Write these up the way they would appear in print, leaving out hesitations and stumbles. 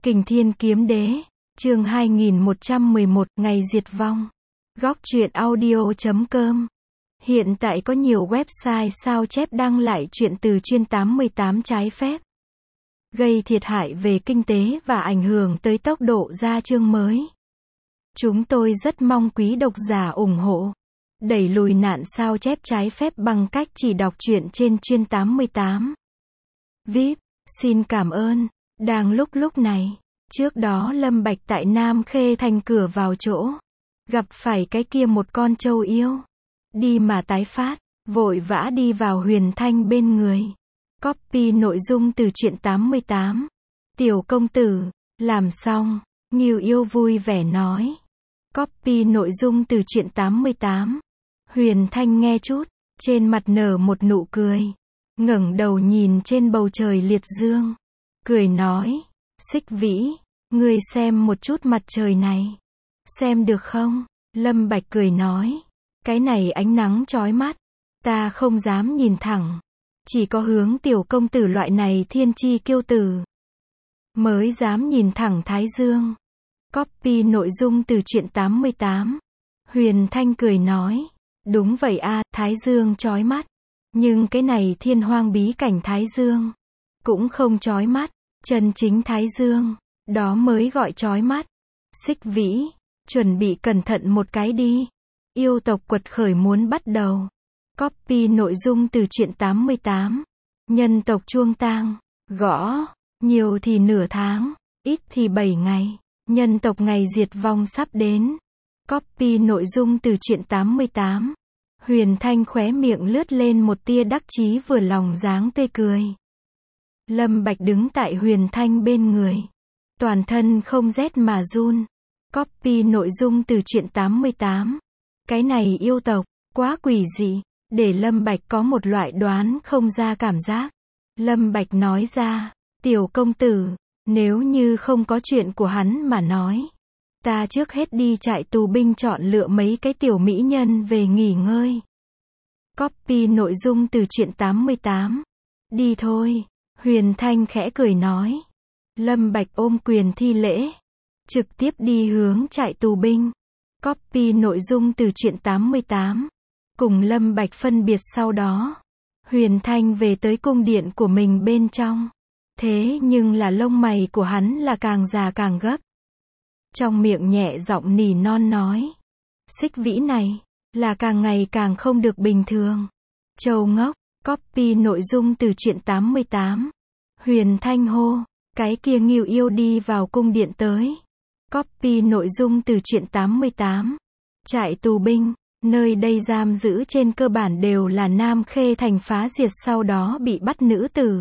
Kình Thiên Kiếm Đế, chương 2111, Ngày Diệt Vong. Góc truyện audio.com. Hiện tại có nhiều website sao chép đăng lại truyện từ chuyên 88 trái phép, gây thiệt hại về kinh tế và ảnh hưởng tới tốc độ ra chương mới. Chúng tôi rất mong quý độc giả ủng hộ, đẩy lùi nạn sao chép trái phép bằng cách chỉ đọc truyện trên chuyên 88. VIP, xin cảm ơn. Đang lúc này, trước đó Lâm Bạch tại Nam Khê Thành cửa vào chỗ, gặp phải cái kia một con trâu yêu. Đi mà tái phát, vội vã đi vào Huyền Thanh bên người. Copy nội dung từ truyện 88. Tiểu công tử, làm xong, Ngưu Yêu vui vẻ nói. Copy nội dung từ truyện 88. Huyền Thanh nghe chút, trên mặt nở một nụ cười, ngẩng đầu nhìn trên bầu trời liệt dương, cười nói, Xích Vĩ, ngươi xem một chút mặt trời này. Xem được không? Lâm Bạch cười nói, cái này ánh nắng chói mắt, ta không dám nhìn thẳng. Chỉ có hướng tiểu công tử loại này thiên chi kiêu tử mới dám nhìn thẳng thái dương. Copy nội dung từ truyện 88. Huyền Thanh cười nói, đúng vậy a, thái dương chói mắt, nhưng cái này thiên hoang bí cảnh thái dương cũng không chói mắt, chân chính thái dương, đó mới gọi chói mắt. Xích Vĩ, chuẩn bị cẩn thận một cái đi. Yêu tộc quật khởi muốn bắt đầu. Copy nội dung từ truyện 88. Nhân tộc chuông tang, gõ, nhiều thì nửa tháng, ít thì 7 ngày. Nhân tộc ngày diệt vong sắp đến. Copy nội dung từ truyện 88. Huyền Thanh khóe miệng lướt lên một tia đắc chí vừa lòng dáng tươi cười. Lâm Bạch đứng tại Huyền Thanh bên người, toàn thân không rét mà run. Copy nội dung từ truyện 88. Cái này yêu tộc, quá quỷ dị, để Lâm Bạch có một loại đoán không ra cảm giác. Lâm Bạch nói ra, tiểu công tử, nếu như không có chuyện của hắn mà nói, ta trước hết đi trại tù binh chọn lựa mấy cái tiểu mỹ nhân về nghỉ ngơi. Copy nội dung từ truyện 88. Đi thôi. Huyền Thanh khẽ cười nói. Lâm Bạch ôm quyền thi lễ, trực tiếp đi hướng trại tù binh. Copy nội dung từ truyện 88. Cùng Lâm Bạch phân biệt sau đó, Huyền Thanh về tới cung điện của mình bên trong. Thế nhưng là lông mày của hắn là càng già càng gấp. Trong miệng nhẹ giọng nỉ non nói, Xích Vĩ này, là càng ngày càng không được bình thường. Châu ngốc. Copy nội dung từ truyện 88. Huyền Thanh hô, cái kia Ngưu Yêu đi vào cung điện tới. Copy nội dung từ truyện 88. Trại tù binh, nơi đây giam giữ trên cơ bản đều là Nam Khê Thành phá diệt sau đó bị bắt nữ tử.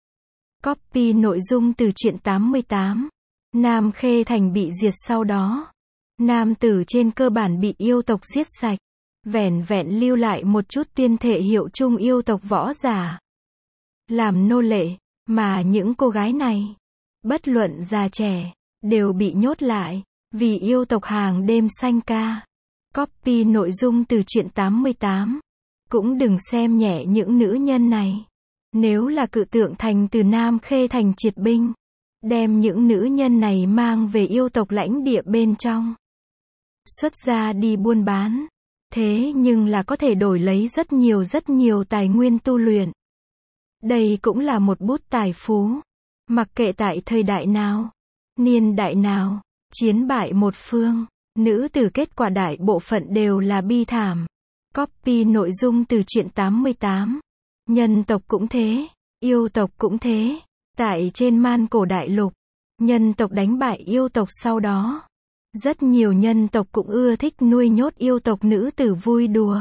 Copy nội dung từ truyện 88. Nam Khê Thành bị diệt sau đó, nam tử trên cơ bản bị yêu tộc giết sạch, vẻn vẹn lưu lại một chút tiên thể hiệu chung yêu tộc võ giả làm nô lệ, mà những cô gái này, bất luận già trẻ, đều bị nhốt lại, vì yêu tộc hàng đêm sanh ca. Copy nội dung từ truyện 88. Cũng đừng xem nhẹ những nữ nhân này. Nếu là Cự Tượng Thành từ Nam Khê Thành triệt binh, đem những nữ nhân này mang về yêu tộc lãnh địa bên trong, xuất ra đi buôn bán, thế nhưng là có thể đổi lấy rất nhiều tài nguyên tu luyện. Đây cũng là một bút tài phú. Mặc kệ tại thời đại nào, niên đại nào, chiến bại một phương, nữ tử kết quả đại bộ phận đều là bi thảm. Copy nội dung từ truyện 88. Nhân tộc cũng thế, yêu tộc cũng thế. Tại trên Man Cổ Đại Lục, nhân tộc đánh bại yêu tộc sau đó, rất nhiều nhân tộc cũng ưa thích nuôi nhốt yêu tộc nữ tử vui đùa.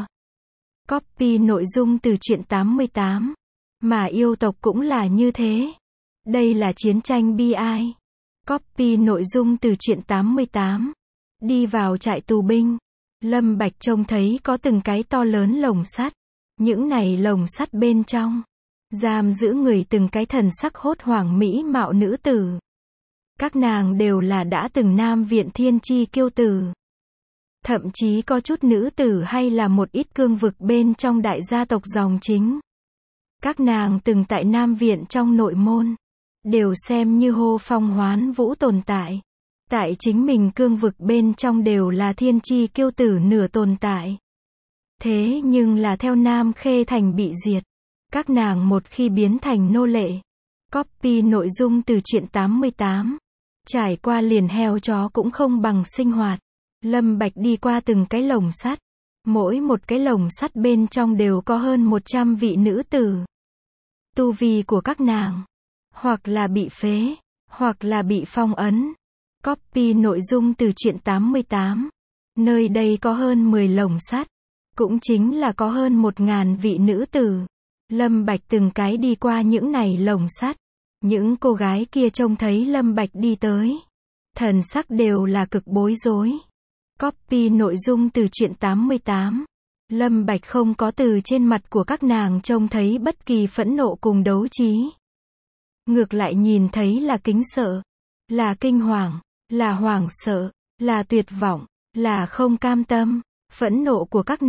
Copy nội dung từ truyện 88. Mà yêu tộc cũng là như thế. Đây là chiến tranh bi ai. Copy nội dung từ truyện 88. Đi vào trại tù binh, Lâm Bạch trông thấy có từng cái to lớn lồng sắt. Những này lồng sắt bên trong, giam giữ người từng cái thần sắc hốt hoảng mỹ mạo nữ tử. Các nàng đều là đã từng Nam Viện thiên chi kiêu tử. Thậm chí có chút nữ tử hay là một ít cương vực bên trong đại gia tộc dòng chính. Các nàng từng tại Nam Viện trong nội môn, đều xem như hô phong hoán vũ tồn tại. Tại chính mình cương vực bên trong đều là thiên chi kiêu tử nửa tồn tại. Thế nhưng là theo Nam Khê Thành bị diệt, các nàng một khi biến thành nô lệ. Copy nội dung từ truyện 88. Trải qua liền heo chó cũng không bằng sinh hoạt. Lâm Bạch đi qua từng cái lồng sắt. Mỗi một cái lồng sắt bên trong đều có hơn 100 vị nữ tử. Tu vi của các nàng, hoặc là bị phế, hoặc là bị phong ấn. Copy nội dung từ truyện 88. Nơi đây có hơn 10 lồng sắt, cũng chính là có hơn 1000 vị nữ tử. Lâm Bạch từng cái đi qua những này lồng sắt. Những cô gái kia trông thấy Lâm Bạch đi tới, thần sắc đều là cực bối rối. Copy nội dung từ truyện 88. Lâm Bạch không có từ trên mặt của các nàng trông thấy bất kỳ phẫn nộ cùng đấu trí. Ngược lại nhìn thấy là kính sợ, là kinh hoàng, là hoảng sợ, là tuyệt vọng, là không cam tâm. Phẫn nộ của các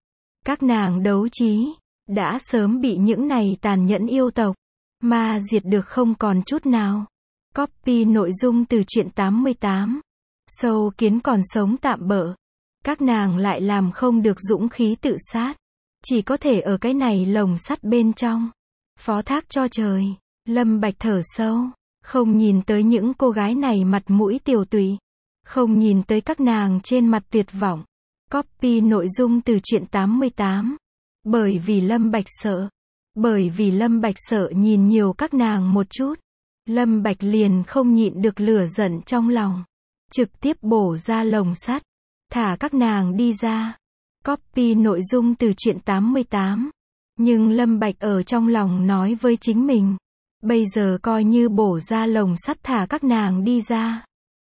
nàng đấu trí, đã sớm bị những này tàn nhẫn yêu tộc mà diệt được không còn chút nào. Copy nội dung từ truyện 88. Sâu kiến còn sống tạm bợ. Các nàng lại làm không được dũng khí tự sát. Chỉ có thể ở cái này lồng sắt bên trong. Phó thác cho trời. Lâm Bạch thở sâu. Không nhìn tới những cô gái này mặt mũi tiều tụy. Không nhìn tới các nàng trên mặt tuyệt vọng. Copy nội dung từ truyện 88. Bởi vì Lâm Bạch sợ. Bởi vì Lâm Bạch sợ nhìn nhiều các nàng một chút. Lâm Bạch liền không nhịn được lửa giận trong lòng. Trực tiếp bổ ra lồng sắt. Thả các nàng đi ra. Copy nội dung từ truyện 88. Nhưng Lâm Bạch ở trong lòng nói với chính mình. Bây giờ coi như bổ ra lồng sắt thả các nàng đi ra.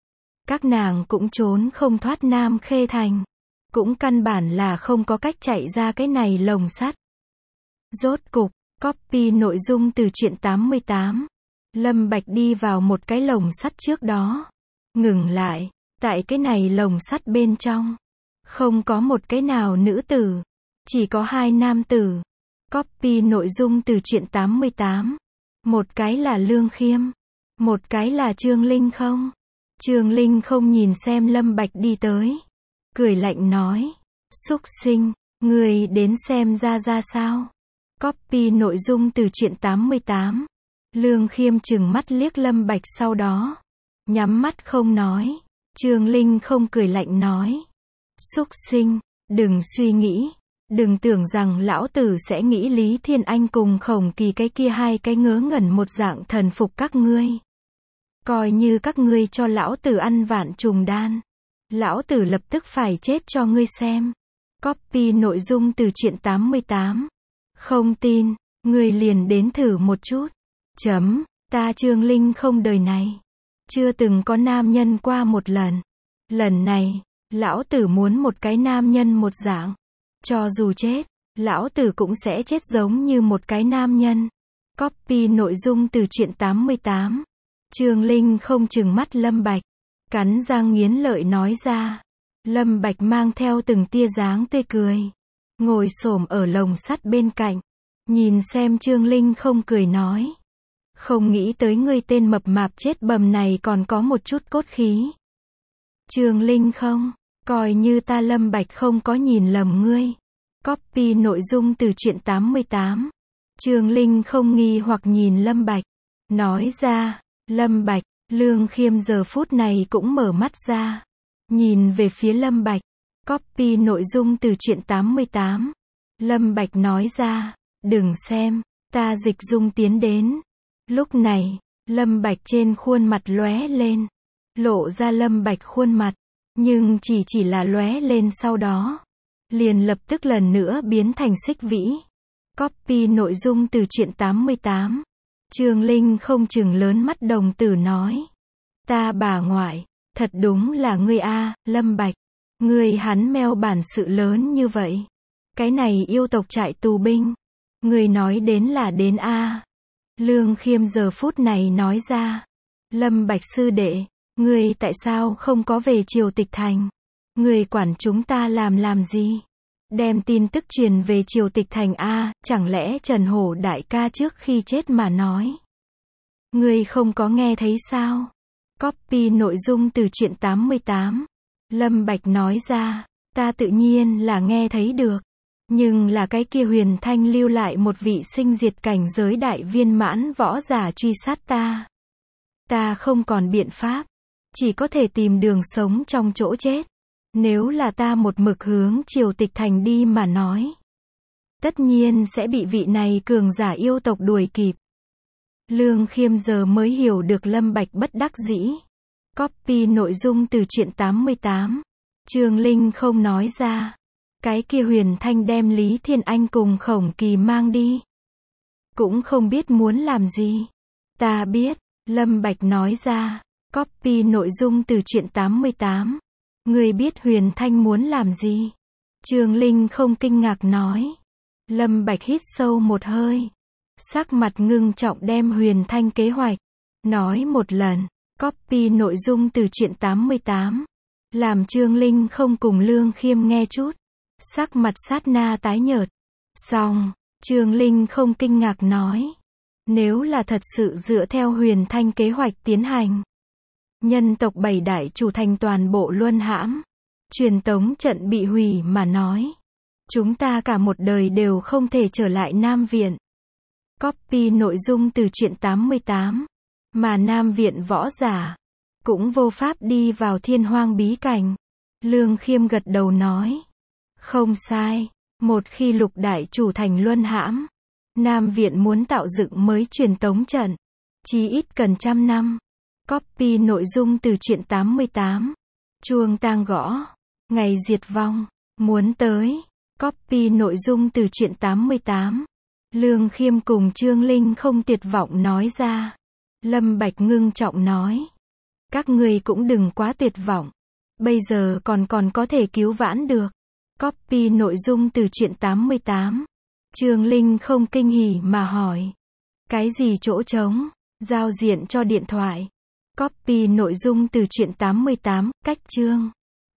Các nàng cũng trốn không thoát Nam Khê Thành. Cũng căn bản là không có cách chạy ra cái này lồng sắt. Rốt cục, copy nội dung từ truyện 88. Lâm Bạch đi vào một cái lồng sắt trước đó. Ngừng lại, tại cái này lồng sắt bên trong. Không có một cái nào nữ tử. Chỉ có 2 nam tử. Copy nội dung từ truyện 88. Một cái là Lương Khiêm. Một cái là Trương Linh Không. Trương Linh Không nhìn xem Lâm Bạch đi tới. Cười lạnh nói. Súc sinh, người đến xem ra sao. Copy nội dung từ truyện 88. Lương Khiêm trừng mắt liếc Lâm Bạch sau đó. Nhắm mắt không nói. Trương Linh Không cười lạnh nói. Súc sinh, đừng suy nghĩ. Đừng tưởng rằng lão tử sẽ nghĩ Lý Thiên Anh cùng Khổng Kỳ cái kia 2 cái ngớ ngẩn một dạng thần phục các ngươi. Coi như các ngươi cho lão tử ăn vạn trùng đan. Lão tử lập tức phải chết cho ngươi xem. Copy nội dung từ truyện 88. Không tin, ngươi liền đến thử một chút. Ta Trương Linh Không đời này. Chưa từng có nam nhân qua một lần. Lần này, lão tử muốn một cái nam nhân một dạng. Cho dù chết, lão tử cũng sẽ chết giống như một cái nam nhân. Copy nội dung từ truyện 88. Trương Linh Không trừng mắt Lâm Bạch. Cắn răng nghiến lợi nói ra. Lâm Bạch mang theo từng tia dáng tươi cười. Ngồi xổm ở lồng sắt bên cạnh. Nhìn xem Trương Linh Không cười nói. Không nghĩ tới ngươi tên mập mạp chết bầm này còn có một chút cốt khí. Trương Linh Không, coi như ta Lâm Bạch không có nhìn lầm ngươi. Copy nội dung từ truyện 88. Trương Linh Không nghi hoặc nhìn Lâm Bạch. Nói ra, Lâm Bạch, Lương Khiêm giờ phút này cũng mở mắt ra. Nhìn về phía Lâm Bạch. Copy nội dung từ truyện 88. Lâm Bạch nói ra, đừng xem, ta Dịch Dung tiến đến. Lúc này, Lâm Bạch trên khuôn mặt lóe lên. Lộ ra Lâm Bạch khuôn mặt. Nhưng chỉ là lóe lên sau đó. Liền lập tức lần nữa biến thành Xích Vĩ. Copy nội dung từ truyện 88. Trương Linh Không chừng lớn mắt đồng tử nói. Ta bà ngoại, thật đúng là ngươi a, Lâm Bạch. Ngươi hắn meo bản sự lớn như vậy. Cái này yêu tộc trại tù binh. Ngươi nói đến là đến a. Lương Khiêm giờ phút này nói ra. Lâm Bạch sư đệ, ngươi tại sao không có về Triều Tịch Thành? Ngươi quản chúng ta làm gì? Đem tin tức truyền về Triều Tịch Thành a, chẳng lẽ Trần Hổ đại ca trước khi chết mà nói. Ngươi không có nghe thấy sao? Copy nội dung từ truyện 88. Lâm Bạch nói ra, ta tự nhiên là nghe thấy được. Nhưng là cái kia Huyền Thanh lưu lại một vị sinh diệt cảnh giới đại viên mãn võ giả truy sát ta. Ta không còn biện pháp. Chỉ có thể tìm đường sống trong chỗ chết. Nếu là ta một mực hướng Triều Tịch Thành đi mà nói. Tất nhiên sẽ bị vị này cường giả yêu tộc đuổi kịp. Lương Khiêm giờ mới hiểu được Lâm Bạch bất đắc dĩ. Copy nội dung từ truyện 88. Trường Linh không nói ra. Cái kia Huyền Thanh đem Lý Thiên Anh cùng Khổng Kỳ mang đi. Cũng không biết muốn làm gì. Ta biết, Lâm Bạch nói ra. Copy nội dung từ truyện 88. Ngươi biết Huyền Thanh muốn làm gì? Trường Linh không kinh ngạc nói. Lâm Bạch hít sâu một hơi. Sắc mặt ngưng trọng đem Huyền Thanh kế hoạch. Nói một lần. Copy nội dung từ truyện 88. Làm Trương Linh không cùng Lương Khiêm nghe chút. Sắc mặt sát na tái nhợt. Xong, Trương Linh không kinh ngạc nói. Nếu là thật sự dựa theo Huyền Thanh kế hoạch tiến hành. Nhân tộc 7 đại chủ thành toàn bộ luân hãm. Truyền tống trận bị hủy mà nói. Chúng ta cả một đời đều không thể trở lại Nam Viện. Copy nội dung từ truyện 88. Mà Nam Viện võ giả. Cũng vô pháp đi vào Thiên Hoang bí cảnh. Lương Khiêm gật đầu nói. Không sai. Một khi lục đại chủ thành luân hãm. Nam Viện muốn tạo dựng mới truyền tống trận. Chí ít cần 100 năm. Copy nội dung từ truyện 88. Chuông tang gõ. Ngày diệt vong. Muốn tới. Copy nội dung từ truyện 88. Lương Khiêm cùng Trương Linh không tuyệt vọng nói ra. Lâm Bạch ngưng trọng nói. Các ngươi cũng đừng quá tuyệt vọng. Bây giờ còn có thể cứu vãn được. Copy nội dung từ truyện 88. Trương Linh không kinh hỉ mà hỏi. Cái gì chỗ trống? Giao diện cho điện thoại. Copy nội dung từ truyện 88, cách chương.